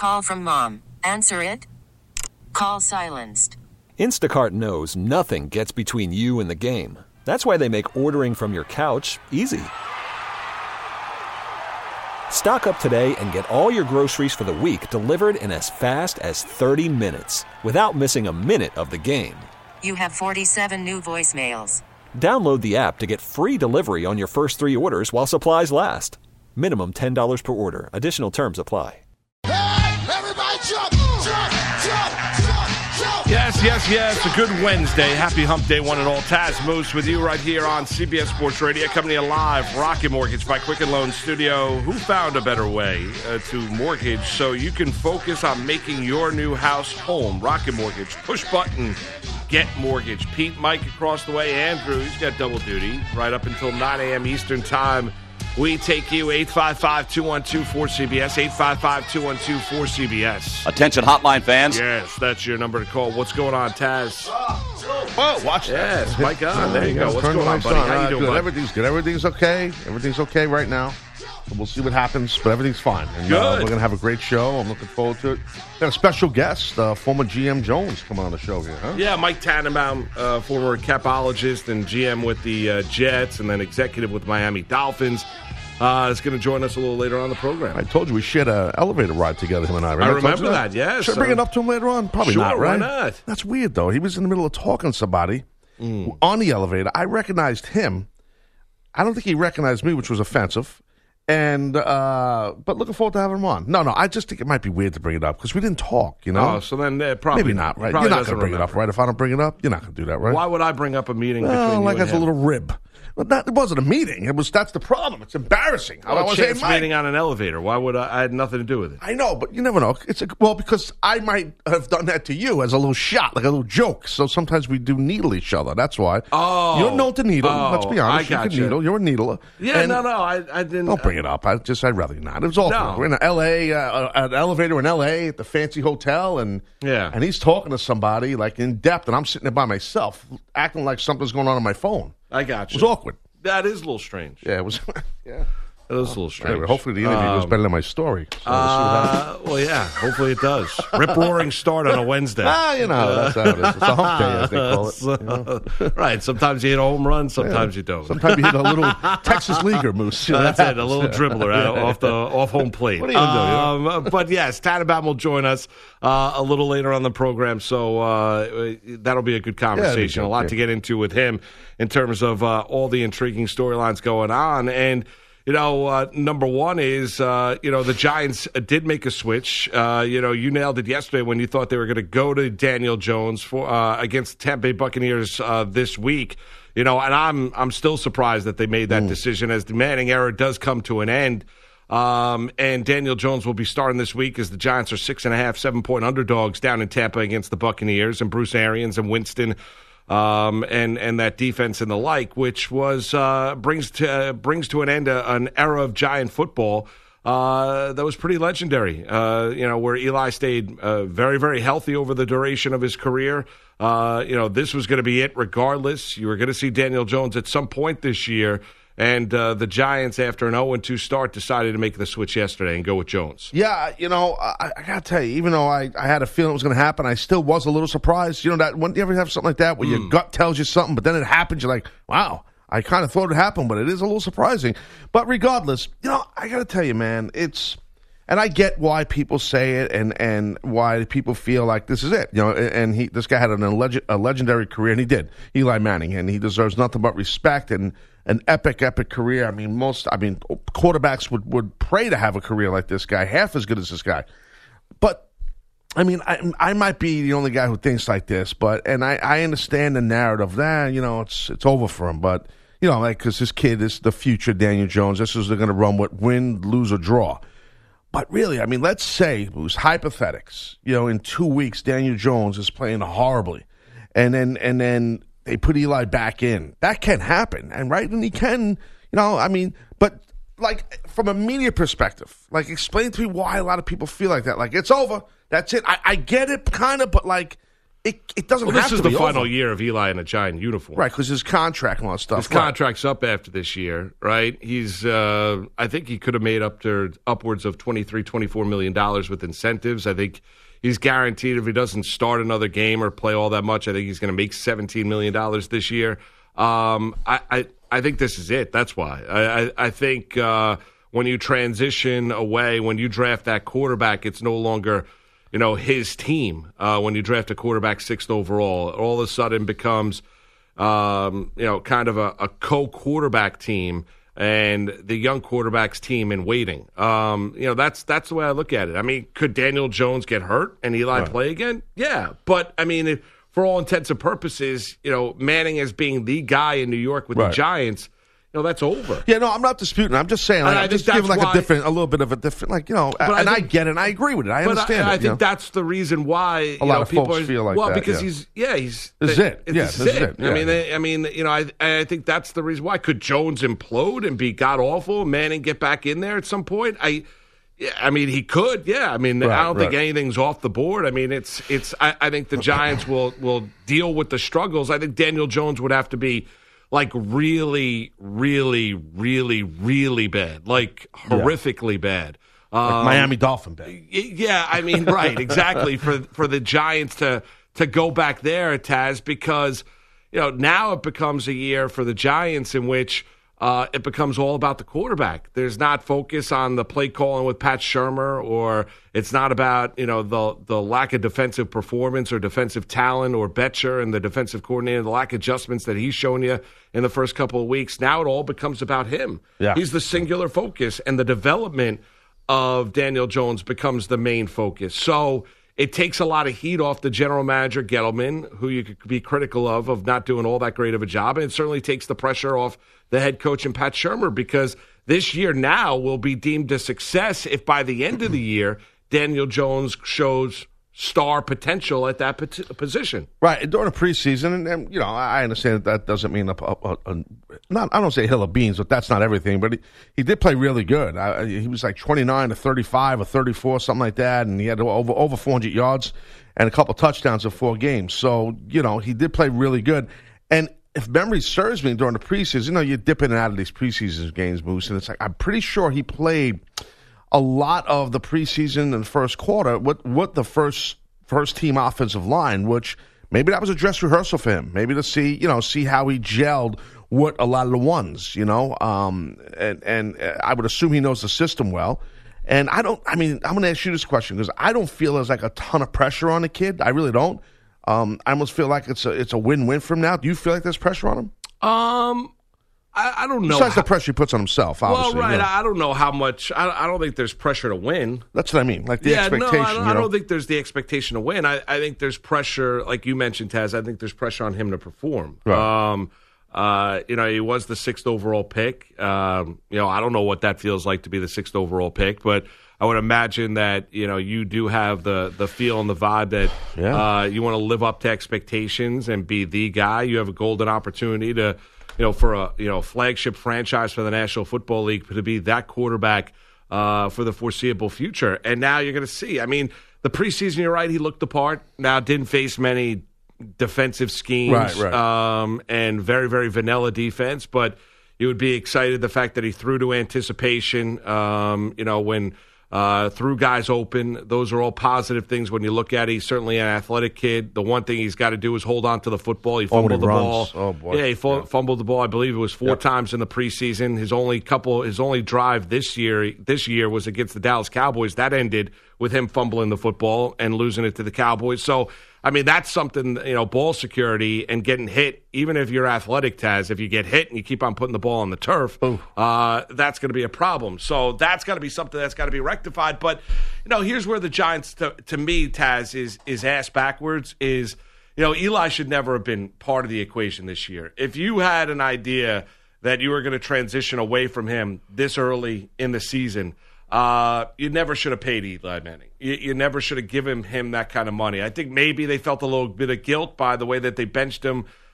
call from mom. Answer it. Call silenced. Instacart knows nothing gets between you and the game. That's why they make ordering from your couch easy. Stock up today and get all your groceries for the week delivered in as fast as 30 minutes without missing a minute of the game. You have 47 new voicemails. Download the app to get free delivery on your first 3 orders while supplies last. Minimum $10 per order. Additional terms apply. Hey, everybody jump, jump, jump, jump, jump. Yes. A good Wednesday. Happy hump day, one and all. Taz Moose with you right here on CBS Sports Radio. Coming to you live, Rocket Mortgage by Quicken Loan Studio. Who found a better way to mortgage so you can focus on making your new house home? Rocket Mortgage. Push button. Get mortgage. Pete, Mike across the way. Andrew, he's got double duty right up until 9 a.m. Eastern time. We take you 855-212-4CBS, 855-212-4CBS. Attention hotline fans. Yes, that's your number to call. What's going on, Taz? Oh, watch that. Yes, Mike on. There you go. What's going on, buddy? How you doing, bud? Everything's good. Everything's okay. Everything's okay right now. So we'll see what happens, but everything's fine. And, good. We're going to have a great show. I'm looking forward to it. Got a special guest, former GM Jones, coming on the show here, huh? Yeah, Mike Tannenbaum, former capologist and GM with the Jets and then executive with Miami Dolphins, is going to join us a little later on the program. I told you we shared an elevator ride together, him and I. Right? I remember that, yes. Should I bring it up to him later on? Probably sure, not, right? Why not? That's weird, though. He was in the middle of talking to somebody on the elevator. I recognized him. I don't think he recognized me, which was offensive. And but looking forward to having him on. No, I just think it might be weird to bring it up because we didn't talk, you know? Oh, so then probably maybe not, right? You're not going to bring it up, right? If I don't bring it up, you're not going to do that, right? Why would I bring up a meeting between you like and as him? a little rib. Well, it wasn't a meeting. That's the problem. It's embarrassing. A chance meeting on an elevator. Why would I had nothing to do with it. I know, but you never know. Because I might have done that to you as a little shot, like a little joke. So sometimes we do needle each other. That's why. Oh. You're known to needle. Let's be honest. I got you can needle. You're a needler. Yeah, I didn't. Don't bring it up. I'd rather not. It was awful. No. We're in L.A., an elevator in L.A. at the fancy hotel, and he's talking to somebody like in depth, and I'm sitting there by myself, acting like something's going on my phone. I got you. It was awkward. That is a little strange. Yeah, it was. Yeah. It was a little strange. Anyway, hopefully the interview was better than my story. So well, yeah. Hopefully it does. Rip-roaring start on a Wednesday. That's how it is. It's a hump day, as they call it. Right. Sometimes you hit a home run. Sometimes you don't. Sometimes you hit a little Texas leaguer, Moose. That's it. A little dribbler off home plate. What are you going to do? But yes, Tannenbaum will join us a little later on the program. So that'll be a good conversation. A lot to get into with him in terms of all the intriguing storylines going on. And number one is, the Giants did make a switch. You nailed it yesterday when you thought they were going to go to Daniel Jones for against the Tampa Bay Buccaneers this week. And I'm still surprised that they made that decision as the Manning era does come to an end. And Daniel Jones will be starting this week as the Giants are 6.5, 7-point underdogs down in Tampa against the Buccaneers and Bruce Arians and Winston. And that defense and the like, which was brings to an end an era of Giant football that was pretty legendary. Where Eli stayed very, very healthy over the duration of his career. This was going to be it regardless. You were going to see Daniel Jones at some point this year. And the Giants, after an 0-2 start, decided to make the switch yesterday and go with Jones. Yeah, I got to tell you, even though I had a feeling it was going to happen, I still was a little surprised. That when you ever have something like that where your gut tells you something, but then it happens, you're like, wow, I kind of thought it happened, but it is a little surprising. But regardless, I got to tell you, man, and I get why people say it and why people feel like this is it. And this guy had a legendary career, and he did, Eli Manning, and he deserves nothing but respect and an epic career. Quarterbacks would pray to have a career like this guy, half as good as this guy. But, I might be the only guy who thinks like this, and I understand the narrative that, it's over for him. But, because this kid is the future Daniel Jones. This is they're going to run with win, lose, or draw. But really, let's say it was hypothetics. In 2 weeks, Daniel Jones is playing horribly. And then they put Eli back in. That can happen, and he can, but like from a media perspective, explain to me why a lot of people feel like that. Like it's over. That's it. I get it, kind of, but It doesn't well, have to be this is the final over. year of Eli in a Giant uniform. Right, because his contract and all that stuff. His contract's up after this year, right? He's, I think he could have made upwards of $23, $24 million with incentives. I think he's guaranteed if he doesn't start another game or play all that much, I think he's going to make $17 million this year. I think this is it. That's why. I think when you transition away, when you draft that quarterback, it's no longer – his team, when you draft a quarterback 6th overall, all of a sudden becomes, kind of a co-quarterback team and the young quarterback's team in waiting. That's the way I look at it. I mean, could Daniel Jones get hurt and Eli play again? Yeah. But, I mean, for all intents and purposes, Manning as being the guy in New York with the Giants, that's over. Yeah, no, I'm not disputing. I'm just saying. I'm just giving a little bit of a different, I get it. And I agree with it. I understand it. I think that's the reason why a lot of people feel like that. Well, because this is it. This is it. Yeah. I think that's the reason why. Could Jones implode and be god awful? Manning get back in there at some point? He could. Yeah. I don't think anything's off the board. I mean, I think the Giants will deal with the struggles. I think Daniel Jones would have to be really, really, really, really bad, horrifically bad. Like Miami Dolphin bad. Yeah, right, exactly. For the Giants to go back there, Taz, because now it becomes a year for the Giants in which it becomes all about the quarterback. There's not focus on the play calling with Pat Shurmur, or it's not about the lack of defensive performance or defensive talent or Betcher and the defensive coordinator, the lack of adjustments that he's shown you in the first couple of weeks. Now it all becomes about him. Yeah. He's the singular focus, and the development of Daniel Jones becomes the main focus. So it takes a lot of heat off the general manager, Gettleman, who you could be critical of not doing all that great of a job. And it certainly takes the pressure off the head coach and Pat Shurmur, because this year now will be deemed a success if by the end of the year Daniel Jones shows star potential at that position. Right. And during the preseason, and I understand that doesn't mean I don't say a hill of beans, but that's not everything. But he did play really good. He was like 29 to 35 or 34, something like that, and he had over 400 yards and a couple touchdowns in 4 games. So, he did play really good. And if memory serves me, during the preseason, you dip in and out of these preseason games, Moose, and it's like I'm pretty sure he played a lot of the preseason and first quarter with the first team offensive line, which maybe that was a dress rehearsal for him, maybe to see how he gelled with a lot of the ones, and I would assume he knows the system well. And I'm going to ask you this question because I don't feel there's like a ton of pressure on the kid. I really don't. I almost feel like it's a win-win for him now. Do you feel like there's pressure on him? I don't know. Besides the pressure he puts on himself, obviously. Well, right. I don't know how much. I don't think there's pressure to win. That's what I mean. Like the expectation. No, I don't think there's the expectation to win. I think there's pressure, like you mentioned, Taz. I think there's pressure on him to perform. Right. He was the 6th overall pick. I don't know what that feels like to be the 6th overall pick, but I would imagine that you do have the feel and the vibe that you want to live up to expectations and be the guy. You have a golden opportunity to. For a flagship franchise for the National Football League to be that quarterback for the foreseeable future. And now you're going to see. The preseason, you're right, he looked the part. Now didn't face many defensive schemes and very, very vanilla defense. But you would be excited the fact that he threw to anticipation, when threw guys open. Those are all positive things when you look at it. He's certainly an athletic kid. The one thing he's got to do is hold on to the football. He fumbled the ball. Oh, boy. Yeah, he fumbled the ball. I believe it was 4 times in the preseason. His only drive this year was against the Dallas Cowboys. That ended with him fumbling the football and losing it to the Cowboys. So, that's something, ball security and getting hit, even if you're athletic, Taz, if you get hit and you keep on putting the ball on the turf, that's going to be a problem. So that's got to be something that's got to be rectified. But, here's where the Giants, to me, Taz, is ass backwards, is, Eli should never have been part of the equation this year. If you had an idea that you were going to transition away from him this early in the season, you never should have paid Eli Manning. You never should have given him that kind of money. I think maybe they felt a little bit of guilt by the way that they benched him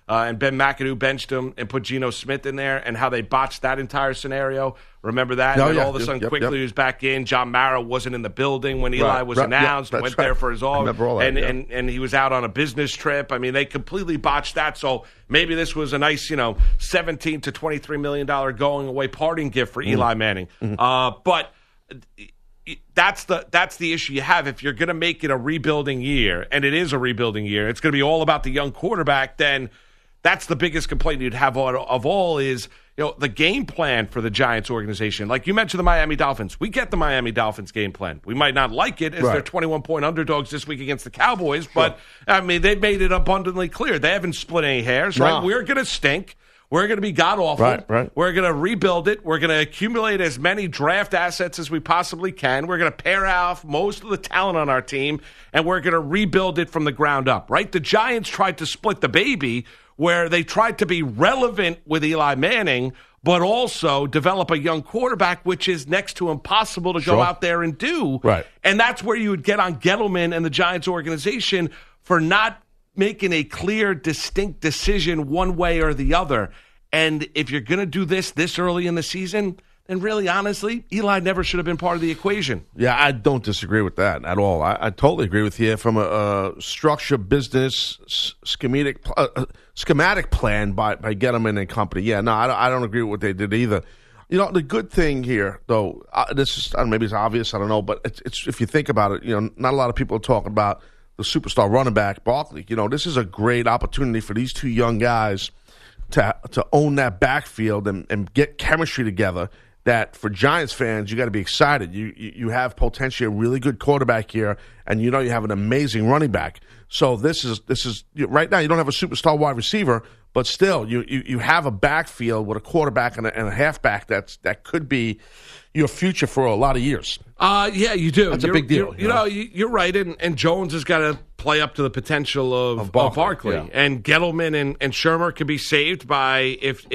and Ben McAdoo benched him and put Geno Smith in there, and how they botched that entire scenario. Remember that? And all of a sudden, quickly he was back in. John Mara wasn't in the building when Eli was announced. Went there for his all. And he was out on a business trip. I mean, they completely botched that. So maybe this was a nice, $17 to $23 million going away parting gift for Eli Manning. But that's the issue you have. If you're going to make it a rebuilding year, and it is a rebuilding year, it's going to be all about the young quarterback, then that's the biggest complaint you'd have of all is, the game plan for the Giants organization. Like you mentioned the Miami Dolphins. We get the Miami Dolphins game plan. We might not like it as they're 21-point underdogs this week against the Cowboys, but, I mean, they've made it abundantly clear. They haven't split any hairs, right? We're going to stink. We're going to be god-awful. Right. We're going to rebuild it. We're going to accumulate as many draft assets as we possibly can. We're going to pair off most of the talent on our team, and we're going to rebuild it from the ground up, right? The Giants tried to split the baby where they tried to be relevant with Eli Manning, but also develop a young quarterback, which is next to impossible to go out there and do. Right. And that's where you would get on Gettleman and the Giants organization for not making a clear, distinct decision one way or the other. And if you're going to do this early in the season, then really, honestly, Eli never should have been part of the equation. Yeah, I don't disagree with that at all. I totally agree with you. From a structure, business, schematic plan by Gettleman and company. Yeah, no, I don't agree with what they did either. The good thing here, though, this is maybe it's obvious, I don't know, but it's if you think about it, not a lot of people are talking about the superstar running back, Barkley. This is a great opportunity for these two young guys to own that backfield and get chemistry together. That for Giants fans, you got to be excited. You have potentially a really good quarterback here, and you have an amazing running back. So this is right now you don't have a superstar wide receiver, but still you have a backfield with a quarterback and a halfback that could be your future for a lot of years. Yeah, you do. That's a big deal. You're right, and Jones has got to play up to the potential of Barkley. Yeah. And Gettleman and Shermer can be saved by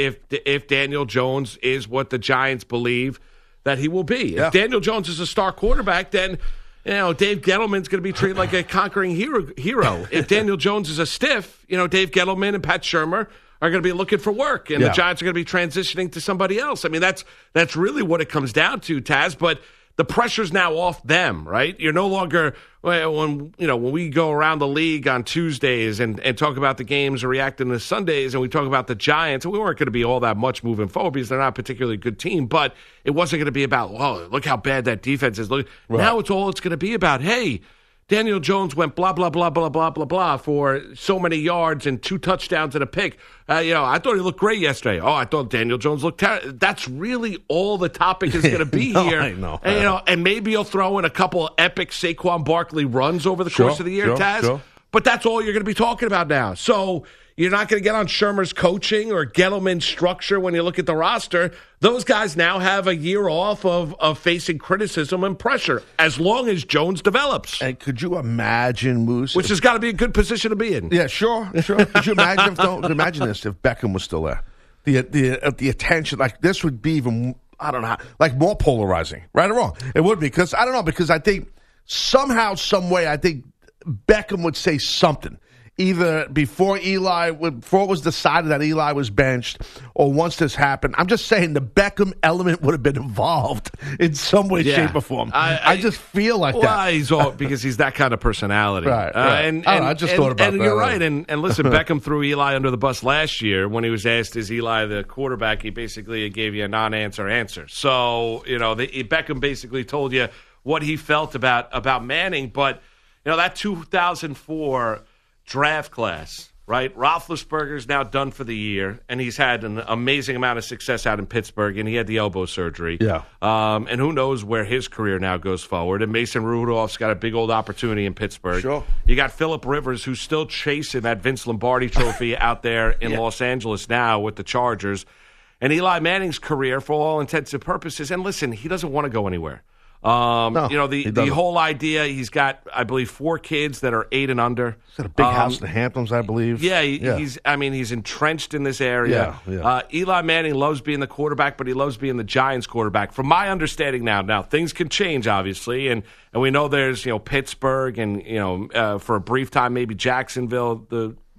if Daniel Jones is what the Giants believe that he will be. Yeah. If Daniel Jones is a star quarterback, then Dave Gettleman's going to be treated like a conquering hero. If Daniel Jones is a stiff, Dave Gettleman and Pat Shermer are going to be looking for work, and the Giants are going to be transitioning to somebody else. I mean, that's really what it comes down to, Taz. But the pressure's now off them, right? You're no longer when we go around the league on Tuesdays and talk about the games or reacting to Sundays, and we talk about the Giants, and we weren't going to be all that much moving forward because they're not a particularly good team. But it wasn't going to be about, look how bad that defense is. Now it's going to be about, hey, Daniel Jones went blah, blah, blah, blah, blah, blah, blah for so many yards and 2 touchdowns and a pick. I thought he looked great yesterday. Oh, I thought Daniel Jones looked terrible. That's really all the topic is going to be here. I know. And, and maybe you'll throw in a couple of epic Saquon Barkley runs over the course of the year, Taz. Sure. But that's all you're going to be talking about now. So you're not going to get on Shermer's coaching or Gettleman's structure when you look at the roster. Those guys now have a year off of facing criticism and pressure as long as Jones develops. And could you imagine, Moose? Which has got to be a good position to be in. Yeah, sure. Could you imagine this if Beckham was still there? The attention, like this would be even, I don't know, like more polarizing, right or wrong? It would be, because I think somehow, some way, I think Beckham would say something. Either before it was decided that Eli was benched, or once this happened. I'm just saying the Beckham element would have been involved in some way, shape, or form. I just feel like that. Because he's that kind of personality. Right. I just thought about that. And you're right. And listen, Beckham threw Eli under the bus last year when he was asked, is Eli the quarterback? He basically gave you a non-answer answer. So, Beckham basically told you what he felt about Manning. But, that 2004 draft class, right? Roethlisberger's now done for the year, and he's had an amazing amount of success out in Pittsburgh, and he had the elbow surgery. Yeah. And who knows where his career now goes forward. And Mason Rudolph's got a big old opportunity in Pittsburgh. Sure. You got Phillip Rivers, who's still chasing that Vince Lombardi trophy out there in Los Angeles now with the Chargers. And Eli Manning's career, for all intents and purposes, and listen, he doesn't want to go anywhere. The whole idea, he's got, I believe, 4 kids that are 8 and under. He's got a big house in the Hamptons, I believe. Yeah, he's entrenched in this area. Yeah. Eli Manning loves being the quarterback, but he loves being the Giants quarterback. From my understanding now things can change, obviously, and we know there's, Pittsburgh and, for a brief time, maybe Jacksonville, the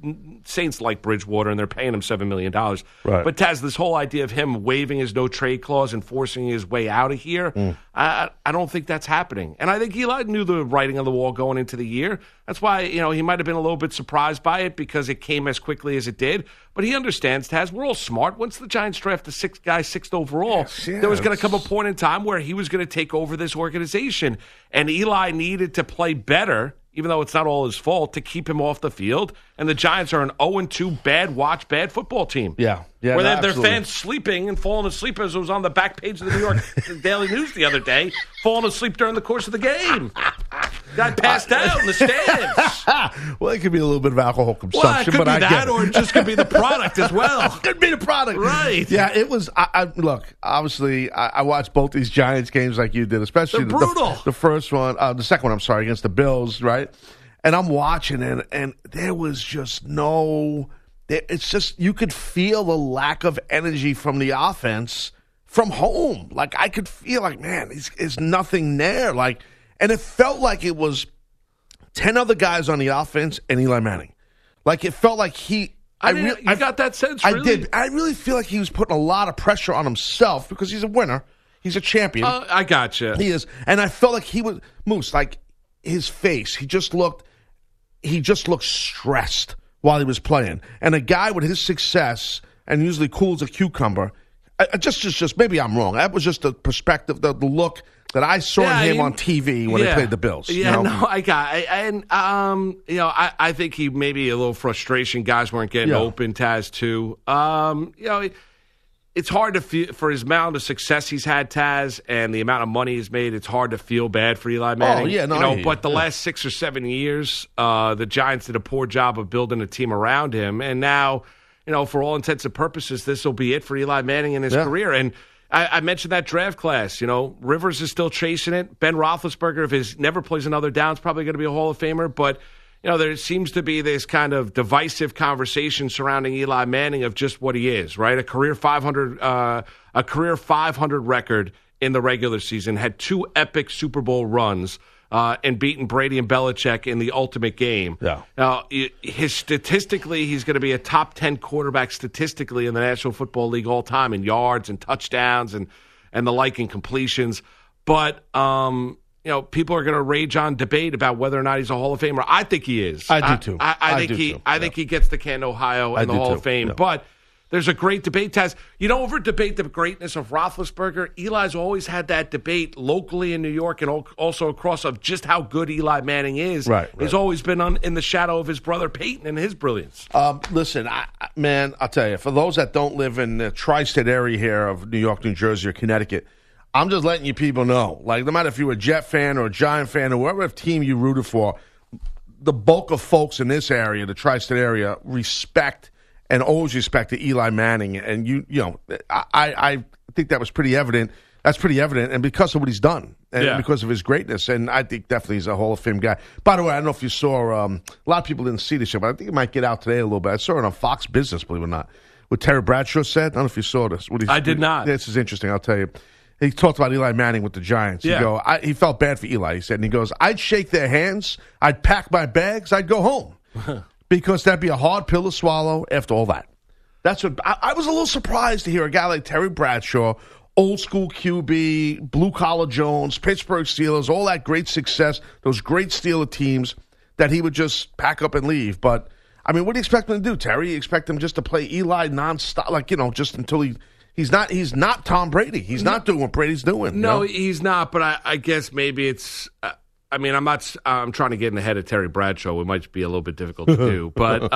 Saints like Bridgewater, and they're paying him $7 million. Right. But Taz, this whole idea of him waiving his no-trade clause and forcing his way out of here, I don't think that's happening. And I think Eli knew the writing on the wall going into the year. That's why, he might have been a little bit surprised by it because it came as quickly as it did. But he understands, Taz, we're all smart. Once the Giants draft the sixth overall, there was going to come a point in time where he was going to take over this organization. And Eli needed to play better, even though it's not all his fault, to keep him off the field. And the Giants are an 0-2 bad football team. Yeah. Where they have their fans sleeping and falling asleep, as it was on the back page of the New York Daily News the other day, falling asleep during the course of the game. Guy passed out in the stands. Well, it could be a little bit of alcohol consumption, but I get it. Or it just could be the product as well. Could be the product. Right. Yeah, it was. Look, obviously, I watched both these Giants games like you did, especially They're brutal. The first one, the second one, I'm sorry, against the Bills, right? And I'm watching it, and there was just no... It's just, you could feel the lack of energy from the offense from home. Like, I could feel like, man, there's nothing there. Like, and it felt like it was 10 other guys on the offense and Eli Manning. Like, it felt like he... You got that sense, really? I did. I really feel like he was putting a lot of pressure on himself because he's a winner. He's a champion. I gotcha. He is. And I felt like he was... Moose, like, his face, he just looked stressed while he was playing. And a guy with his success and usually cool as a cucumber, just maybe I'm wrong. That was just the perspective, the look that I saw in him on TV when he played the Bills. Yeah, I got it. And, I think he maybe a little frustration. Guys weren't getting open, Taz, too. It's hard to feel for his amount of success he's had, Taz, and the amount of money he's made. It's hard to feel bad for Eli Manning. Oh, yeah, But the last 6 or 7 years, the Giants did a poor job of building a team around him, and now, for all intents and purposes, this will be it for Eli Manning in his career. And I mentioned that draft class. Rivers is still chasing it. Ben Roethlisberger, if he never plays another down, is probably going to be a Hall of Famer, but. There seems to be this kind of divisive conversation surrounding Eli Manning of just what he is, right? A career 500 record in the regular season, had 2 epic Super Bowl runs, and beaten Brady and Belichick in the ultimate game. Yeah. Now, statistically, he's going to be a top 10 quarterback statistically in the National Football League all time in yards and touchdowns and the like in completions. But people are going to rage on debate about whether or not he's a Hall of Famer. I think he is. I do too. I think he gets the Canton, Ohio, and the Hall of Fame. Yeah. But there's a great debate, Taz. You don't over-debate the greatness of Roethlisberger. Eli's always had that debate locally in New York and also across of just how good Eli Manning is. Right. He's always been in the shadow of his brother Peyton and his brilliance. Listen, I'll tell you, for those that don't live in the tri-state area here of New York, New Jersey, or Connecticut, I'm just letting you people know. Like, no matter if you're a Jet fan or a Giant fan or whatever team you rooted for, the bulk of folks in this area, the tri-state area, respect and always respected Eli Manning. And, I think that was pretty evident. That's pretty evident, and because of what he's done and because of his greatness. And I think definitely he's a Hall of Fame guy. By the way, I don't know if you saw, a lot of people didn't see this show, but I think it might get out today a little bit. I saw it on Fox Business, believe it or not, what Terry Bradshaw said. I don't know if you saw this. I did not. This is interesting, I'll tell you. He talked about Eli Manning with the Giants. Yeah. He felt bad for Eli, he said. And he goes, I'd shake their hands, I'd pack my bags, I'd go home. Because that'd be a hard pill to swallow after all that. That's what I was a little surprised to hear a guy like Terry Bradshaw, old school QB, blue collar Jones, Pittsburgh Steelers, all that great success, those great Steeler teams, that he would just pack up and leave. But, I mean, what do you expect him to do, Terry? You expect him just to play Eli nonstop, just until He's not Tom Brady. He's not doing what Brady's doing. No, he's not. But I guess maybe it's. I'm trying to get in the head of Terry Bradshaw. It might be a little bit difficult to do. But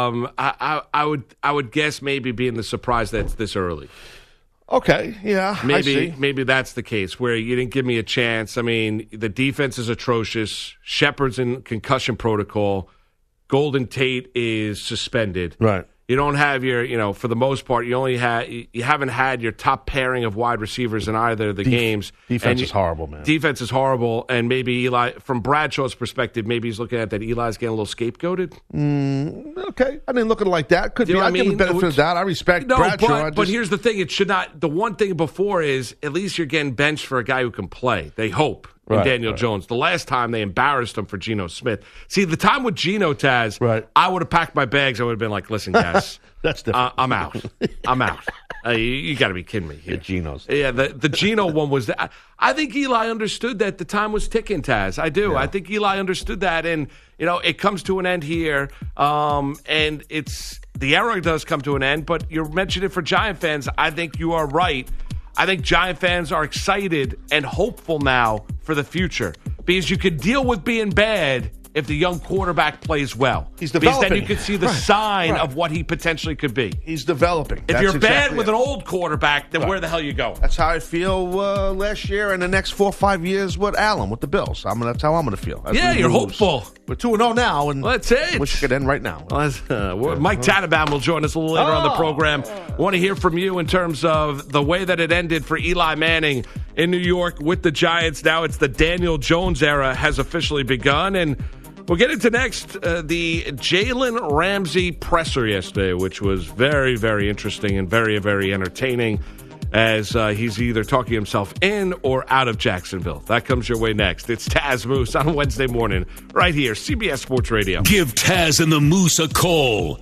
I would guess maybe being the surprise that's this early. Okay, yeah, maybe that's the case where you didn't give me a chance. I mean, the defense is atrocious. Shepard's in concussion protocol. Golden Tate is suspended. Right. You don't have your, for the most part, you haven't had your top pairing of wide receivers in either of the games. Defense is horrible, man. Defense is horrible, and maybe Eli, from Bradshaw's perspective, maybe he's looking at that Eli's getting a little scapegoated. Okay, I didn't look at it like that. Could be. I give him the benefit of that. I respect Bradshaw. But here's the thing: it should not. The one thing before is at least you're getting benched for a guy who can play. They hope. in Daniel Jones. The last time they embarrassed him for Geno Smith. See, the time with Geno, Taz, I would have packed my bags. I would have been like, listen, guys, that's different. I'm out. I'm out. You got to be kidding me here. The Geno's. Yeah, the Geno one was that. I think Eli understood that the time was ticking, Taz. I do. Yeah. I think Eli understood that. And, it comes to an end here. And the era does come to an end. But you mentioned it for Giant fans. I think you are right. I think Giant fans are excited and hopeful now for the future because you could deal with being bad if the young quarterback plays well. He's developing. Because then you could see the sign of what he potentially could be. He's developing. If you're bad with an old quarterback, then where the hell you go? That's how I feel last year and the next 4 or 5 years with Allen, with the Bills. That's how I'm going to feel. You're hopeful. We're 2-0 now, and that's it. Wish it could end right now. Mike Tannenbaum will join us a little later on the program. Want to hear from you in terms of the way that it ended for Eli Manning in New York with the Giants. Now it's the Daniel Jones era has officially begun, and we'll get into next the Jalen Ramsey presser yesterday, which was very, very interesting and very, very entertaining as he's either talking himself in or out of Jacksonville. That comes your way next. It's Taz Moose on Wednesday morning right here, CBS Sports Radio. Give Taz and the Moose a call,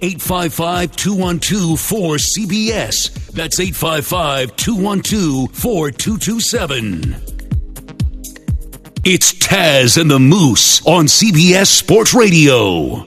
855-212-4CBS. That's 855-212-4227. It's Taz and the Moose on CBS Sports Radio.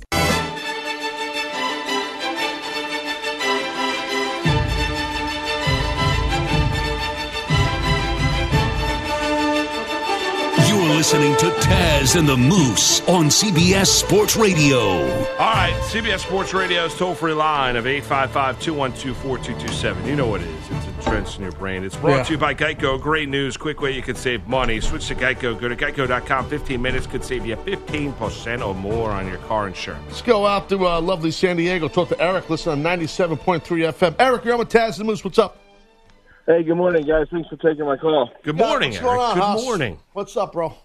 You're listening to Taz and the Moose on CBS Sports Radio. All right, CBS Sports Radio's toll-free line of 855-212-4227. You know what it is. It's entrenched in your brain. It's brought to you by Geico. Great news. Quick way you can save money. Switch to Geico. Go to geico.com. 15 minutes could save you 15% or more on your car insurance. Let's go out to lovely San Diego. Talk to Eric. Listen on 97.3 FM. Eric, you're on with Taz and the Moose. What's up? Hey, good morning, guys. Thanks for taking my call. Good morning, Eric. Good morning. What's up, bro?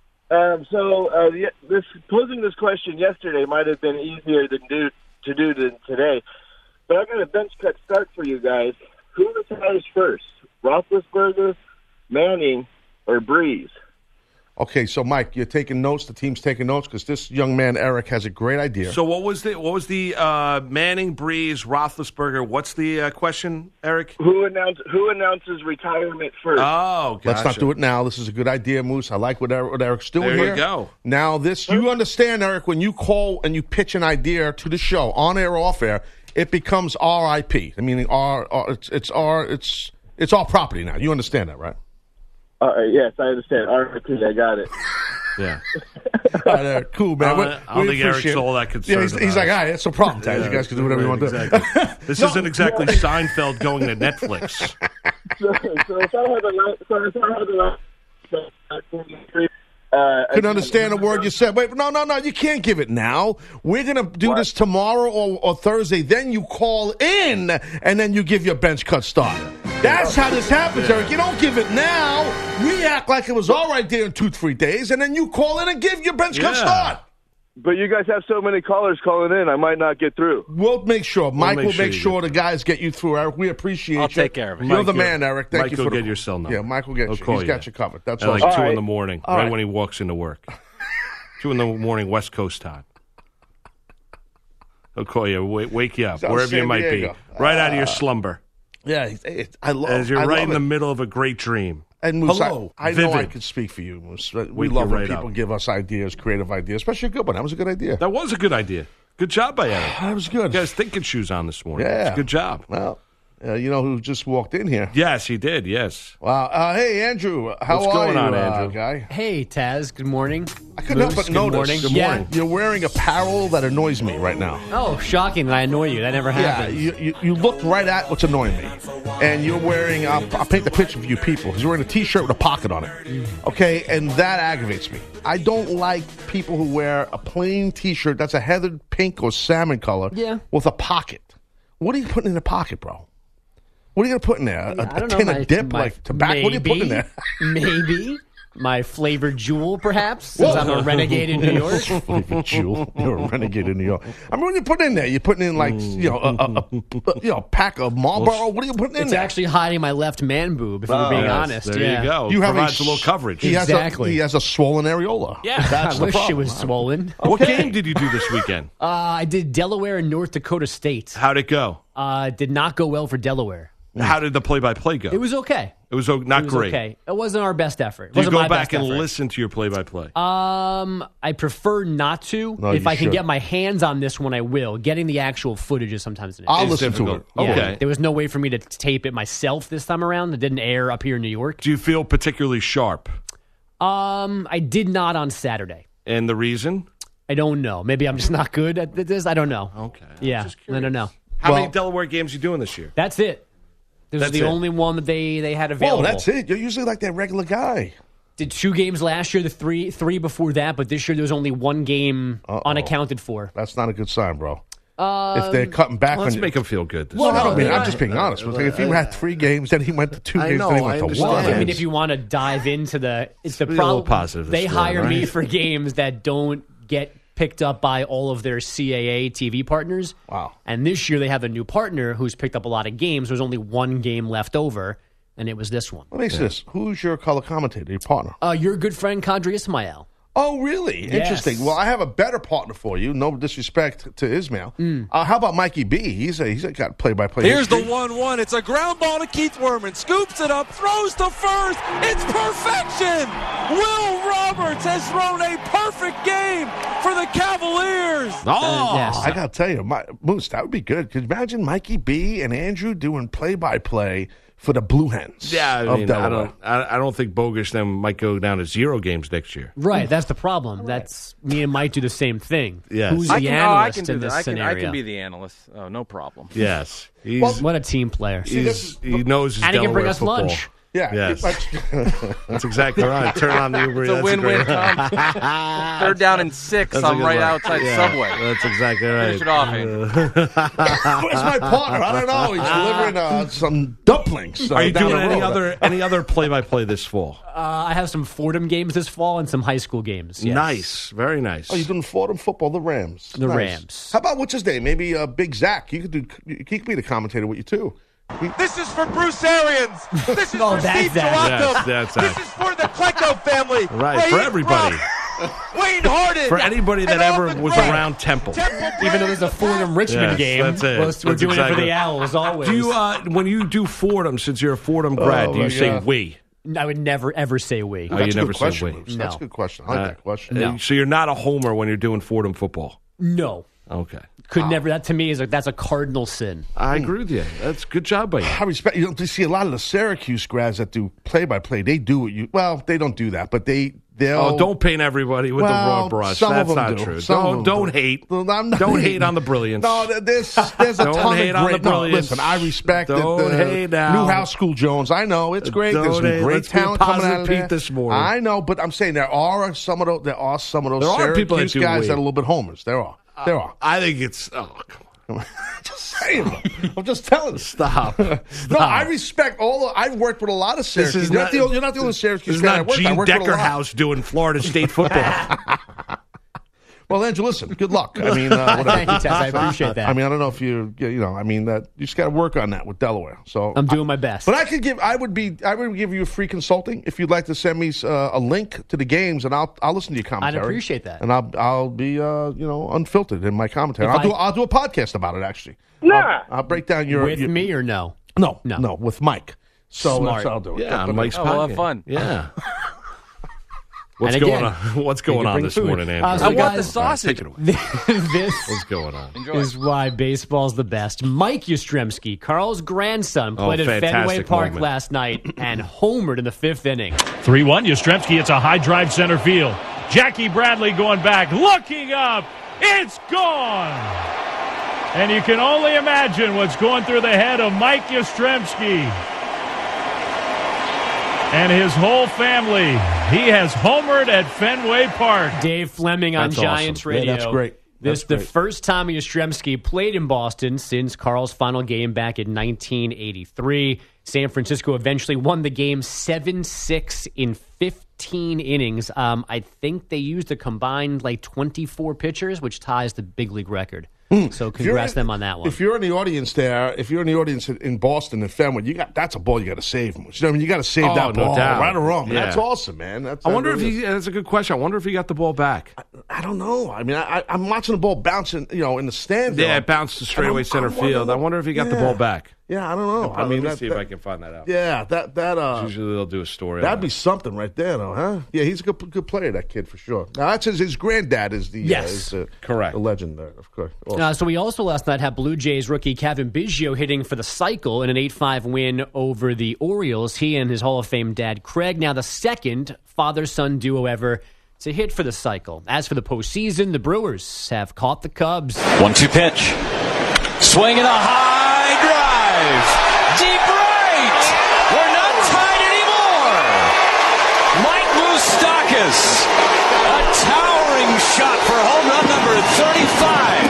Posing this question yesterday might have been easier to do than today. But I've got a bench cut start for you guys. Who retires first, Roethlisberger, Manning, or Breeze? Okay, so Mike, you're taking notes. The team's taking notes because this young man Eric has a great idea. So what was the Manning, Breeze, Roethlisberger? What's the question, Eric? Who announces retirement first? Oh, gotcha. Let's not do it now. This is a good idea, Moose. I like what Eric's doing here. There you go. Now, you understand, Eric, when you call and you pitch an idea to the show, on air or off air, it becomes RIP. I mean, it's our property now. You understand that, right? Yes, I understand. RIP, I got it. Yeah. All right, cool, man. I don't think Eric's all that concerned. Yeah, he's like, all right, that's no problem, Taz. You guys can do whatever you want to do. This isn't exactly Seinfeld going to Netflix. So if I had the couldn't understand a word you said. Wait, no, you can't give it now. We're going to do this tomorrow or Thursday. Then you call in, and then you give your bench cut start. That's how this happens, Eric. You don't give it now. We act like it was all right there in 2-3 days, and then you call in and give your bench cut start. But you guys have so many callers calling in, I might not get through. We'll make sure. Mike will make sure the guys get you through, Eric. We appreciate you. I'll take care of it. You're the man, Eric. Thank you for get your cell number. Yeah, Mike will get you. He's got you covered. That's all. Like 2 in the morning, right when he walks into work. 2 in the morning, West Coast time. He'll call you, wake you up, wherever you might be. Right out of your slumber. Yeah, I love it. As you're right in the middle of a great dream. And Moose, hello, I know I could speak for you, Moose. We love when people give us ideas, creative ideas, especially a good one. That was a good idea. That was a good idea. Good job by Eric. That was good. You guys thinking shoes on this morning. Yeah. Good job. Well, you know who just walked in here? Yes, he did, yes. Wow. Hey, Andrew. What's going on, Andrew? Guy? Hey, Taz. Good morning. I couldn't help but notice. Good morning. You're wearing apparel that annoys me right now. Oh, shocking that I annoy you. That never happens. Yeah, you look right at what's annoying me. And you're wearing, I'll paint the picture for you people. He's wearing a T-shirt with a pocket on it. Okay, and that aggravates me. I don't like people who wear a plain T-shirt that's a heathered pink or salmon color with a pocket. What are you putting in the pocket, bro? What are you going to put in there? A tin of dip, like tobacco? What are you putting in there? Maybe. My flavored jewel, perhaps, since I'm a renegade in New York. Flavored jewel. You're a renegade in New York. I mean, what are you putting in there? You're putting in, like, a pack of Marlboro? What are you putting in It's there? actually hiding my left man boob, if we're being honest. There you go. You have Provides a little coverage. He Exactly. he has a swollen areola. Yeah, That's I the wish problem. it was swollen. What game did you do this weekend? I did Delaware and North Dakota State. How'd it go? Did not go well for Delaware. How did the play-by-play go? It was okay. It was not great. Okay. It wasn't our best effort. It Do you wasn't go my back best and effort. listen to your play-by-play? I prefer not to. No, if you I can should. get my hands on this one, I will. Getting the actual footage is sometimes an issue. I'll It's listen difficult. to it. Yeah, Okay. There was no way for me to tape it myself this time around. It didn't air up here in New York. Do you feel particularly sharp? I did not on Saturday. And the reason? I don't know. Maybe I'm just not good at this. I don't know. Okay. Yeah, I don't know. How Well- many Delaware games are you doing this year? That's it. This is That's the it. only one that they had available. Whoa, that's it. You're usually like that regular guy. Did 2 games last year, the three before that, but this year there was only 1 game unaccounted for. That's not a good sign, bro. If they're cutting back Let's on you. make them feel good. This Well, time. I don't mean, I'm I- just being honest. It's like if you had 3 games, then he went to 2 I games, know, then he I went to understand. 1. I mean, if you want to dive into it's the be a little problem. positive They this morning, hire me right? for games that don't get picked up by all of their CAA TV partners. Wow. And this year they have a new partner who's picked up a lot of games. There's only 1 game left over, and it was this one. Let me ask you this. Who's your color commentator, your partner? Your good friend Kadri Ismail. Oh, really? Yes. Interesting. Well, I have a better partner for you. No disrespect to Ismail. How about Mikey B? He's got play-by-play. Here's the history. 1-1. It's a ground ball to Keith Werman. Scoops it up, throws to first. It's perfection. Will Roberts has thrown a perfect game for the Cavaliers. Yes. I got to tell you, Moose, that would be good. Could you imagine Mikey B and Andrew doing play-by-play for the Blue Hens Yeah, I of mean, Delaware? I don't think Bogus then might go down to 0 games next year. Right, that's the problem. That's me and Mike do the same thing. Yes. Who's the I can analyst do in that. this I scenario? can be the analyst. Oh, no problem. Yes, he's, What a team player. he knows his And he can bring Delaware us football. lunch. Yeah. Yes. That's exactly right. Turn on the Uber. It's a That's win-win. great- Third down and 6. That's a I'm good right one. outside Yeah, Subway. That's exactly right. Finish it off, Andrew. Where's my partner? I don't know. He's delivering some dumplings. Are you down doing the road. any other play-by-play this fall? I have some Fordham games this fall and some high school games. Yes. Nice, very nice. Oh, you're doing Fordham football, the Rams. The Nice. Rams. How about what's his name? Maybe Big Zach. He could be the commentator with you too. This is for Bruce Arians. This is Oh, for that's Steve that. Joachim. Yes, that's this that. is for the Klecko family. Right, for Raheem everybody. Ruff, Wayne Harden. For anybody that and all ever the was greats. around Temple. Even though there's a Fordham Richmond Yes, game, that's it. we're That's doing it for exactly- the Owls always. Do you, when you do Fordham, since you're a Fordham grad, do my you say God. we? I would never ever say we. Oh, That's you a never good said question. we. Moose. That's a No. good question. I like that question. No. So you're not a homer when you're doing Fordham football. No, Okay. could never. That to me is that's a cardinal sin. I agree with you. That's good job by you. I respect. You see a lot of the Syracuse grads that do play-by-play. They do what you. Well, they don't do that, but they'll. Oh, don't paint everybody with the broad brush. Some That's of them not do. true. Some of them Don't do. hate. Well, I'm not Don't hating. hate on the brilliance. No, there's a Don't ton hate of on great. the No, brilliance. listen, I respect Don't the hate now. Newhouse School Jones. I know it's great. There's some Don't hate. great Let's be talent coming positive out of Pete there. this morning. I know, but I'm saying there are some of those. There are people that Syracuse do guys wait. that are a little bit homers. There are. I think it's. Oh, come on. Just saying. I'm just telling you. Stop. No, I respect all. I've worked with a lot of Syracuse. is You're not- you're not the only Syracuse This is guy I not worked with. I Gene worked with a lot. Deckerhouse doing Florida State football. Well, Andrew, listen. Good luck. I mean, whatever. Thank you, Tess. I appreciate that. I mean, I don't know if you know. I mean, that you just got to work on that with Delaware. So I'm doing my best. But I would give you a free consulting if you'd like to send me a link to the games, and I'll listen to your commentary. I'd appreciate that. and I'll be unfiltered in my commentary. I'll do a podcast about it actually. Nah. I'll break down your With me or no? No, with Mike. So Smart. that's what I'll do. Yeah, But- Mike's we'll have podcast. fun. Yeah. What's And going again, on? What's going can on bring this food. morning, Andrew? So I we want got the sausage. Take it away. This What's going on? is why baseball's the best. Mike Yastrzemski, Carl's grandson, played at Fenway fantastic Park moment. last night and homered in the 5th inning. 3-1, Yastrzemski, it's a high drive center field. Jackie Bradley going back, looking up, it's gone! And you can only imagine what's going through the head of Mike Yastrzemski and his whole family. He has homered at Fenway Park. Dave Fleming on That's Giants awesome. Radio. Yeah, that's great. This That's the great. first time Yastrzemski played in Boston since Carl's final game back in 1983. San Francisco eventually won the game 7-6 in 15 innings. I think they used a combined 24 pitchers, which ties the big league record. So congrats them on that one. If you're in the audience there, if you're in the audience in Boston and Fenway, that's a ball you got to save. You know, you got to save that ball, right or wrong. Yeah. That's awesome, man. That's a good question. I wonder if he got the ball back. I don't know. I mean, I'm watching the ball bouncing, in the stands. Yeah, it bounced to straightaway center field. I wonder if he got the ball back. Yeah, I don't know. Let me see if I can find that out. Yeah, that usually they'll do a story. That'd be something right there, though, huh? Yeah, he's a good player, that kid, for sure. Now, that's his granddad is the correct the legend there, of course. Awesome. So we also last night had Blue Jays rookie Kevin Biggio hitting for the cycle in an 8-5 win over the Orioles. He and his Hall of Fame dad Craig, now the second father-son duo ever to hit for the cycle. As for the postseason, the Brewers have caught the Cubs. 1-2 pitch, swing and a high drive. Deep right! We're not tied anymore! Mike Moustakas, a towering shot for home run number 35.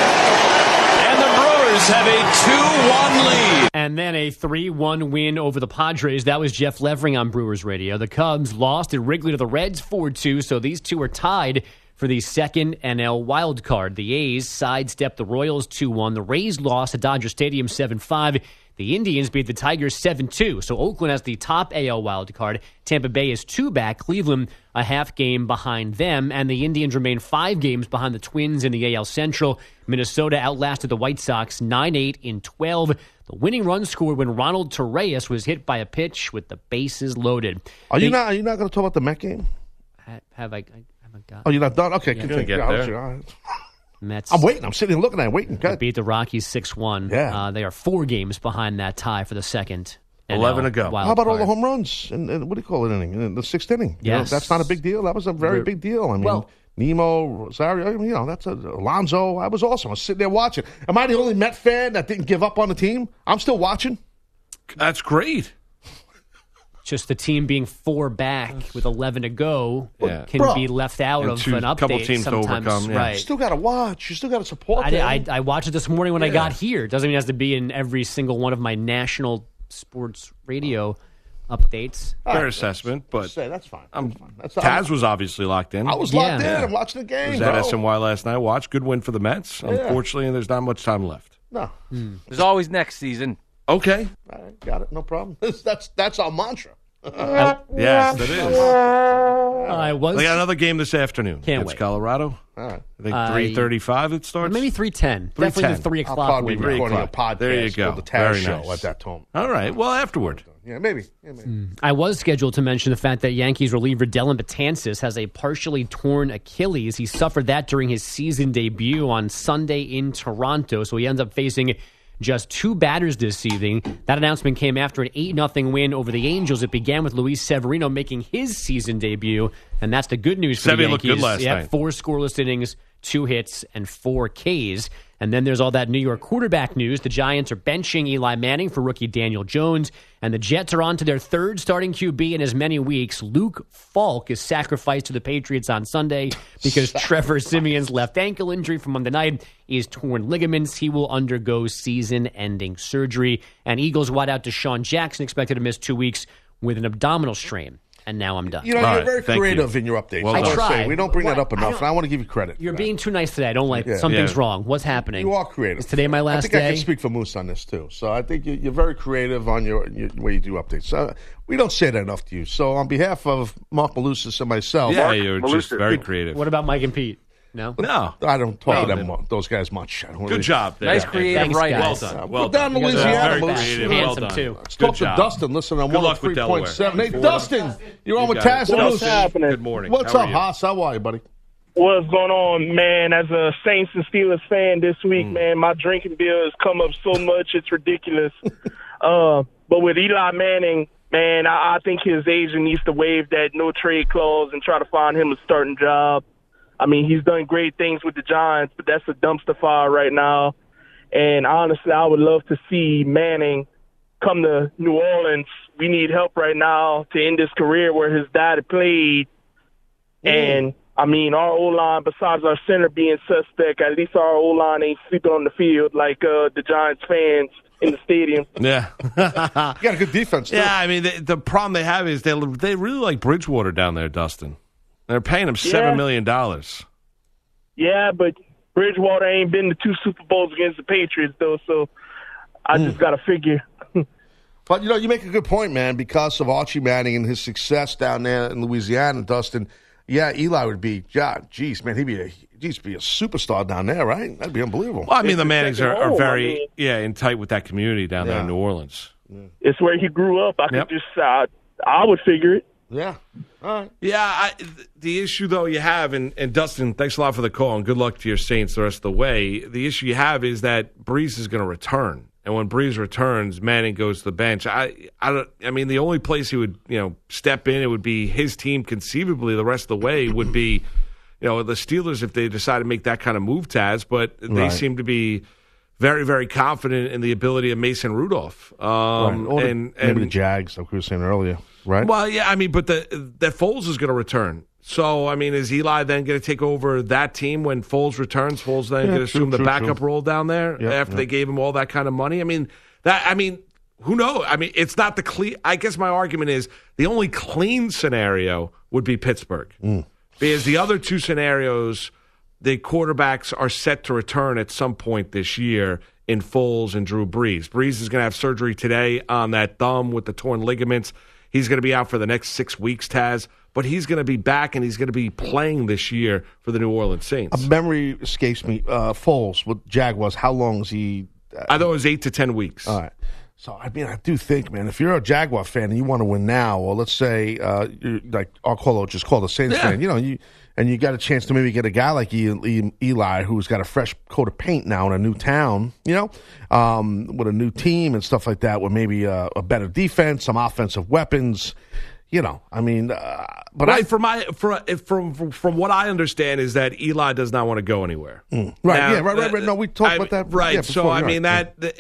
And the Brewers have a 2-1 lead. And then a 3-1 win over the Padres. That was Jeff Levering on Brewers Radio. The Cubs lost at Wrigley to the Reds 4-2, so these two are tied for the second NL wild card. The A's sidestepped the Royals 2-1. The Rays lost at Dodger Stadium 7-5. The Indians beat the Tigers 7-2. So Oakland has the top AL wild card. Tampa Bay is 2 back. Cleveland a half game behind them. And the Indians remain 5 games behind the Twins in the AL Central. Minnesota outlasted the White Sox 9-8 in 12. The winning run scored when Ronald Torreyes was hit by a pitch with the bases loaded. Are you not going to talk about the Met game? Have I Oh, you're not done? Okay, yeah. continue. Get there. Mets. I'm waiting. I'm sitting here looking at it, waiting. They beat the Rockies 6-1. Yeah. They are 4 games behind that tie for the second. 11 to go. How about all the home runs? And what do you call it, inning? In the 6th inning? Yes. That's not a big deal. That was a very big deal. I mean, Nemo, Rosario, that's Alonso. I was awesome. I was sitting there watching. Am I the only Met fan that didn't give up on the team? I'm still watching. That's great. Just the team being 4 back with 11 to go can be left out of an update. Couple teams sometimes, to overcome. Yeah. Right. You still got to watch. You still got to support I watched it this morning when I got here. Doesn't mean it has to be in every single one of my national sports radio updates. Fair assessment, but that's fine. Taz was obviously locked in. I was locked in. I'm watching the game. Was at SNY last night. Watched. Good win for the Mets. Yeah. Unfortunately, there's not much time left. No. There's always next season. Okay. All right, got it. No problem. That's our mantra. Yes, it is. They got another game this afternoon. Can't It's wait. Colorado. All right. I think 3:35 it starts. Maybe 3:10. Definitely the 3 I'll o'clock probably be window. recording a podcast There you go. called The Taz Very Show nice. at that time. All right. Well, afterward. Yeah, maybe. I was scheduled to mention the fact that Yankees reliever Dylan Betances has a partially torn Achilles. He suffered that during his season debut on Sunday in Toronto, so he ends up facing just 2 batters this season. That announcement came after an 8-0 win over the Angels. It began with Luis Severino making his season debut, and that's the good news for the Yankees. Looked good last night. 4 scoreless innings, 2 hits, and 4 Ks. And then there's all that New York quarterback news. The Giants are benching Eli Manning for rookie Daniel Jones, and the Jets are on to their 3rd starting QB in as many weeks. Luke Falk is sacrificed to the Patriots on Sunday because Trevor Simeon's left ankle injury from Monday night is torn ligaments. He will undergo season-ending surgery. And Eagles wideout Deshaun Jackson expected to miss 2 weeks with an abdominal strain. And now I'm done. You're very creative in your updates. Well I try. We don't bring that up enough, and I want to give you credit. You're being too nice today. I don't like it. Something's wrong. What's happening? You are creative. Is today my last day? I think day? I can speak for Moose on this, too. So I think you're very creative on your way you do updates. We don't say that enough to you. So on behalf of Mark Malusis and myself... Yeah, you're just very creative. What about Mike and Pete? No? No. I don't talk to those guys much. Good job. There. Nice creative writing. Well done. Well down done. Louisiana, Very Moose. creative. Handsome, Well done. too. Let's talk to Dustin. Listen, on 103.7. Hey, Dustin, you're on with Taz and Moose. Good morning. What's up, Haas? How are you, buddy? What's going on, man? As a Saints and Steelers fan this week, man, my drinking bill has come up so much, it's ridiculous. But with Eli Manning, man, I think his agent needs to waive that no-trade clause and try to find him a starting job. I mean, he's done great things with the Giants, but that's a dumpster fire right now. And honestly, I would love to see Manning come to New Orleans. We need help right now to end his career where his dad played. And I mean, our O-line, besides our center being suspect, at least our O-line ain't sleeping on the field like the Giants fans in the stadium. Yeah. You got a good defense, too. Yeah, I mean, the problem they have is they really like Bridgewater down there, Dustin. They're paying him $7 million. Yeah, but Bridgewater ain't been to 2 Super Bowls against the Patriots, though, so I just got to figure. But, you know, you make a good point, man, because of Archie Manning and his success down there in Louisiana, Dustin. Yeah, Eli would be, geez, man, he'd be a superstar down there, right? That'd be unbelievable. Well, I mean, the Mannings are very, in tight with that community down there in New Orleans. It's where he grew up. I could just, I would figure it. Yeah. All right. Yeah, the issue, though, you have, and Dustin, thanks a lot for the call, and good luck to your Saints the rest of the way. The issue you have is that Brees is going to return. And when Brees returns, Manning goes to the bench. I mean, the only place he would, step in, it would be his team conceivably the rest of the way would be, the Steelers if they decide to make that kind of move, Taz. But they seem to be very, very confident in the ability of Mason Rudolph. And maybe the Jags, like we were saying earlier, right? Well, yeah, I mean, but that Foles is going to return. So, I mean, is Eli then going to take over that team when Foles returns? Foles then going to assume the backup role down there after they gave him all that kind of money? I mean, who knows? I mean, it's not the clean. I guess my argument is the only clean scenario would be Pittsburgh. Because the other 2 scenarios, the quarterbacks are set to return at some point this year in Foles and Drew Brees. Brees is going to have surgery today on that thumb with the torn ligaments. He's going to be out for the next 6 weeks, Taz. But he's going to be back, and he's going to be playing this year for the New Orleans Saints. A memory escapes me. Foles with Jaguars, how long is he? I thought it was 8 to 10 weeks. All right. So, I mean, I do think, man, if you're a Jaguar fan and you want to win now, or let's say, like our caller just called a Saints fan, you got a chance to maybe get a guy like Eli who's got a fresh coat of paint now in a new town, with a new team and stuff like that, with maybe a better defense, some offensive weapons. I mean, but right, from what I understand is that Eli does not want to go anywhere. Right, now, right. No, we talked about that. Right. Yeah, so I mean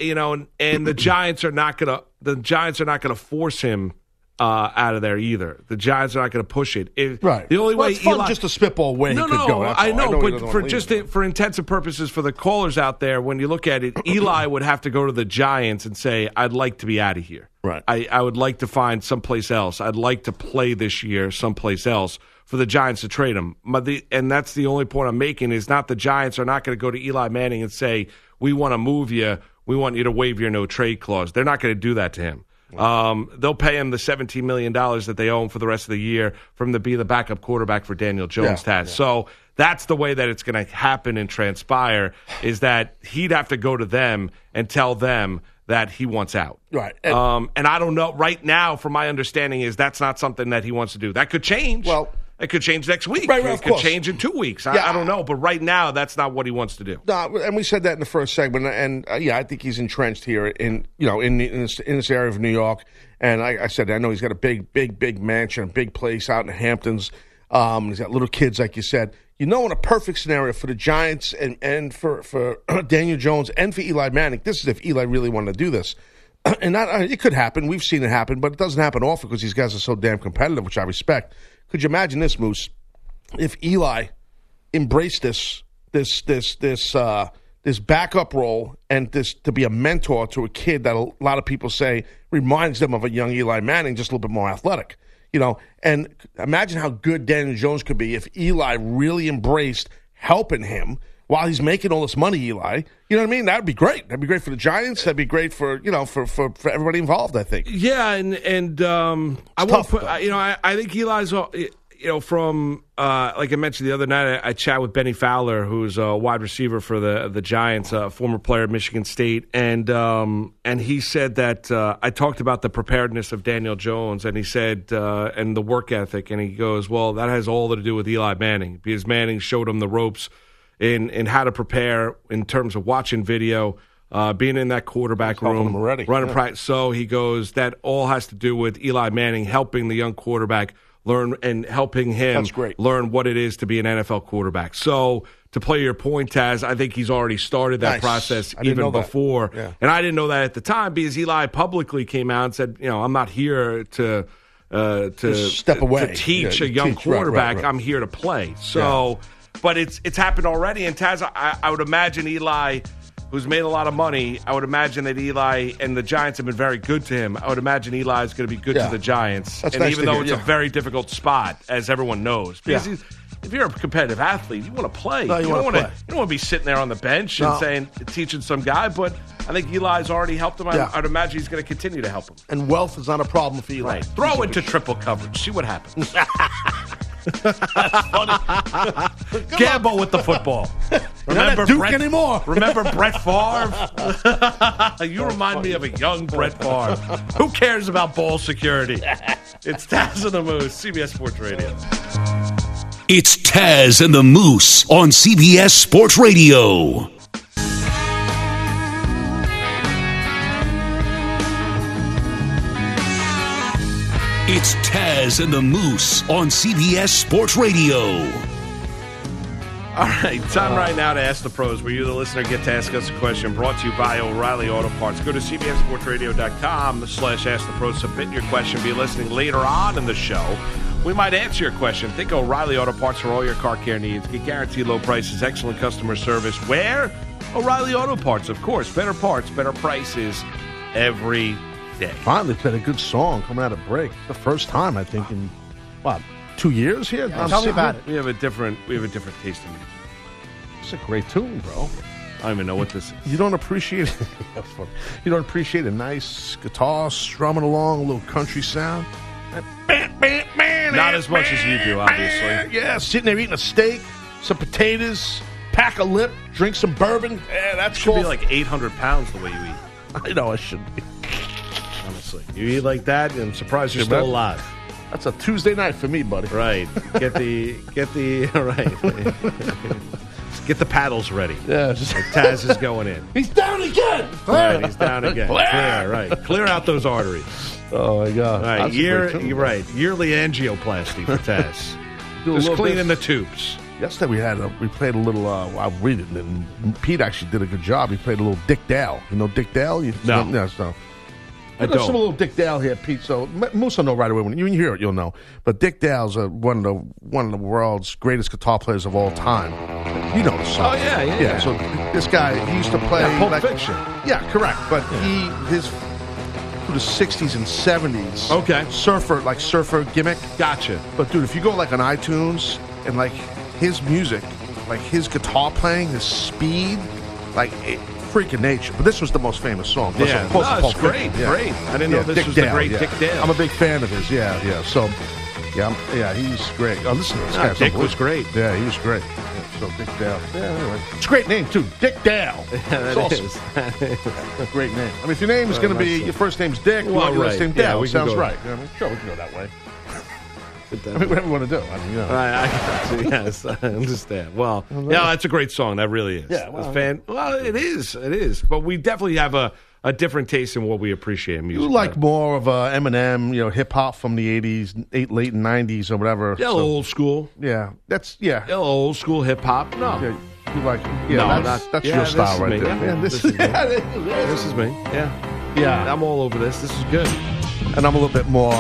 and the Giants are not gonna force him out of there either. The Giants are not going to push it. Right. The only way it's fun just to spitball where he could go. I know, but for intensive purposes for the callers out there, when you look at it, Eli would have to go to the Giants and say, "I'd like to be out of here. Right. I would like to find someplace else. I'd like to play this year someplace else." For the Giants to trade him, and that's the only point I'm making is not the Giants are not going to go to Eli Manning and say, "We want to move you. We want you to waive your no trade clause." They're not going to do that to him. They'll pay him the $17 million that they owe him for the rest of the year for him to be the backup quarterback for Daniel Jones. So that's the way that it's going to happen and transpire, is that he'd have to go to them and tell them that he wants out. Right. And I don't know. Right now, from my understanding, is that's not something that he wants to do. That could change. Well, it could change next week. Right, it could change in 2 weeks. I don't know. But right now, that's not what he wants to do. No, and we said that in the first segment. And I think he's entrenched here in this area of New York. And I said, I know he's got a big mansion, a big place out in the Hamptons. He's got little kids, like you said. In a perfect scenario for the Giants and for Daniel Jones and for Eli Manning, this is if Eli really wanted to do this. And it could happen. We've seen it happen, but it doesn't happen often because these guys are so damn competitive, which I respect. Could you imagine this, Moose? If Eli embraced this backup role and this to be a mentor to a kid that a lot of people say reminds them of a young Eli Manning, just a little bit more athletic, and imagine how good Daniel Jones could be if Eli really embraced helping him while he's making all this money, Eli. You know what I mean? That'd be great. That'd be great for the Giants. That'd be great for for everybody involved, I think. Yeah, and I won't put. I think Eli's. From like I mentioned the other night, I chat with Benny Fowler, who's a wide receiver for the Giants, a former player at Michigan State, and he said that I talked about the preparedness of Daniel Jones, and he said and the work ethic, and he goes, well, that has all to do with Eli Manning, because Manning showed him the ropes in how to prepare in terms of watching video, being in that quarterback room, running practice. So he goes, that all has to do with Eli Manning helping the young quarterback learn and helping him learn what it is to be an NFL quarterback. So to play your point, Taz, I think he's already started that process even before. Yeah. And I didn't know that at the time because Eli publicly came out and said, I'm not here to step away. to teach Yeah, a young teach, quarterback, right. I'm here to play. So, but it's happened already. And Taz, I would imagine Eli, who's made a lot of money, I would imagine that Eli and the Giants have been very good to him. I would imagine Eli is going to be good to the Giants. That's and nice even to though hear, it's a very difficult spot, as everyone knows. Because if you're a competitive athlete, you want to play. No, you don't wanna want play. You don't want to be sitting there on the bench and teaching some guy. But I think Eli's already helped him. I'd imagine he's going to continue to help him. And wealth is not a problem for Eli. Right. Throw into triple coverage. See what happens. Gamble with the football. Remember Duke anymore. Remember Brett Favre? You remind me of a young Brett Favre. Who cares about ball security? It's Taz and the Moose, CBS Sports Radio. It's Taz and the Moose on CBS Sports Radio. It's Taz and the Moose on CBS Sports Radio. All right, time right now to Ask the Pros, where you, the listener, get to ask us a question brought to you by O'Reilly Auto Parts. Go to cbssportsradio.com/askthepros. Submit your question. Be listening later on in the show. We might answer your question. Think O'Reilly Auto Parts for all your car care needs. Get guaranteed low prices, excellent customer service. Where? O'Reilly Auto Parts, of course. Better parts, better prices every day. Finally played a good song coming out of break. The first time, I think, in, 2 years here? Tell me about it. We have a different taste in music. It's a great tune, bro. I don't even know what this is. You don't appreciate you don't appreciate a nice guitar strumming along, a little country sound? Not as much as you do, obviously. Yeah, sitting there eating a steak, some potatoes, pack a lip, drink some bourbon. Yeah, that should be like 800 pounds the way you eat. I know I should be. Honestly. You eat like that, and I'm surprised you're still alive. That's a Tuesday night for me, buddy. Right. Get the get the paddles ready. Yeah. Taz is going in. He's down again. Right, he's down again. Clear out those arteries. Oh my God. All right, you're right. Yearly angioplasty for Taz. Just cleaning the tubes. Yesterday we played a little. We didn't. And Pete actually did a good job. He played a little Dick Dale. You know Dick Dale? No. I don't. Some little Dick Dale here, Pete. So Moose will know right away when you hear it. You'll know. But Dick Dale's one of the world's greatest guitar players of all time. You know the song. Oh yeah. So this guy, he used to play Pulp Fiction. Yeah, correct. But his through the 60s and 70s. Okay. Surfer gimmick. Gotcha. But dude, if you go on iTunes and his music, his guitar playing, his speed, freaking nature. But this was the most famous song. Yeah, it's great. Yeah. Great. I didn't know this Dick was Dale, the great Dick Dale. I'm a big fan of his. Yeah. So, he's great. Oh, listen, this guy's Dick was great. Yeah, he was great. Yeah, so Dick Dale. Yeah, anyway, it's a great name too, Dick Dale. Yeah, that is. Great name. I mean, if your name is going to be your first name's Dick, your last name Dale. Sounds right. You know what I mean? Sure, we can go that way. Whatever you want to do. I mean, I yes, I understand. Well, that's a great song. That really is. Yeah, it is. It is. But we definitely have a different taste in what we appreciate in music. You like more of Eminem, hip hop from the 80s, late 90s or whatever. Yeah, old school. Yeah, that's old school hip hop. No. Yeah, you like that's your style right there. Yeah, this is me. This is me. Yeah. I'm all over this. This is good. And I'm a little bit more,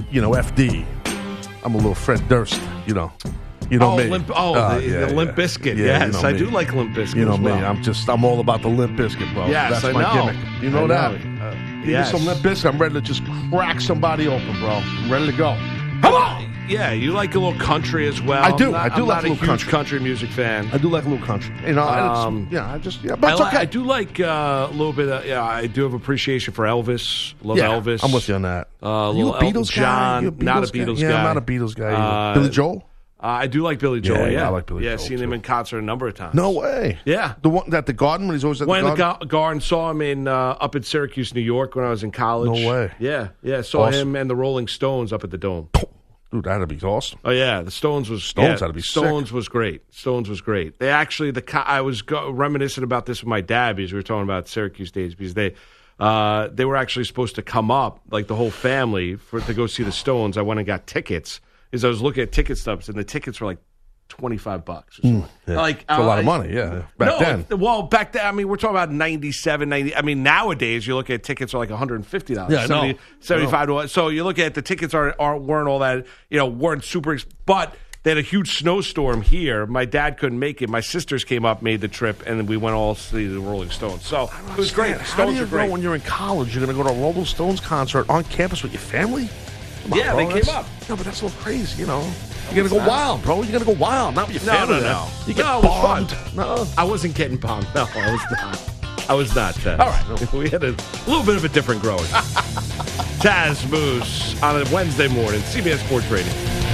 FD. I'm a little Fred Durst, You know me. The Limp Bizkit. Yes, I do like Limp Bizkit. You know me. Well. I'm all about the Limp Bizkit, bro. Yes, that's my gimmick. You know that? Give me some Limp Bizkit. I'm ready to just crack somebody open, bro. I'm ready to go. Come on! Yeah, you like a little country as well. I do. I'm like not a huge country music fan. I do like a little country. But it's okay. I do like a little bit of, I do have appreciation for Elvis. Love Elvis. I'm with you on that. You a Beatles guy? Not a Beatles guy. Yeah, I'm not a Beatles guy either. Billy Joel? I do like Billy Joel, I like Billy Joel. Yeah, seen him in concert a number of times. No way. Yeah. The one at the Garden when he's always at the Garden? The Garden, saw him in up in Syracuse, New York when I was in college. No way. Yeah. Saw him and the Rolling Stones up at the Dome. Dude, that'd be awesome. Oh yeah, the Stones was had to be Stones sick. Was great. Stones was great. They actually I was reminiscing about this with my dad because we were talking about Syracuse days because they were actually supposed to come up the whole family to go see the Stones. I went and got tickets because I was looking at ticket stubs and the tickets were $25 or something. Like It's a lot of money, yeah. Back then. Well, back then, I mean, we're talking about 97, 90. I mean, nowadays, you look at tickets are like $150. Yeah, I know. $75. So you look at the tickets weren't all that, weren't super, but they had a huge snowstorm here. My dad couldn't make it. My sisters came up, made the trip, and then we went all to see the Rolling Stones. So it was great. How do you Stones are great. know when you're in college you're going to go to a Rolling Stones concert on campus with your family? Come on, Yeah, bro, they came up. No, but that's a little crazy, You're going to go wild, bro. You're going to go wild, not with your family. No. You get No, it was bombed. fun. No. I wasn't getting bombed. No, I was not. I was not, Taz. All right. We had a little bit of a different growing. Taz Moose on a Wednesday morning, CBS Sports Radio.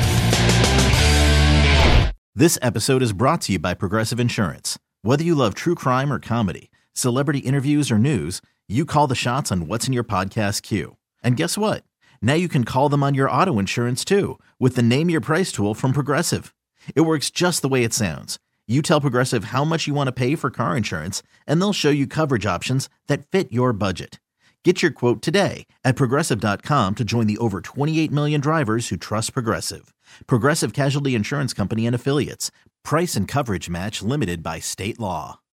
This episode is brought to you by Progressive Insurance. Whether you love true crime or comedy, celebrity interviews or news, you call the shots on what's in your podcast queue. And guess what? Now you can call them on your auto insurance too with the Name Your Price tool from Progressive. It works just the way it sounds. You tell Progressive how much you want to pay for car insurance, and they'll show you coverage options that fit your budget. Get your quote today at Progressive.com to join the over 28 million drivers who trust Progressive. Progressive Casualty Insurance Company and Affiliates. Price and coverage match limited by state law.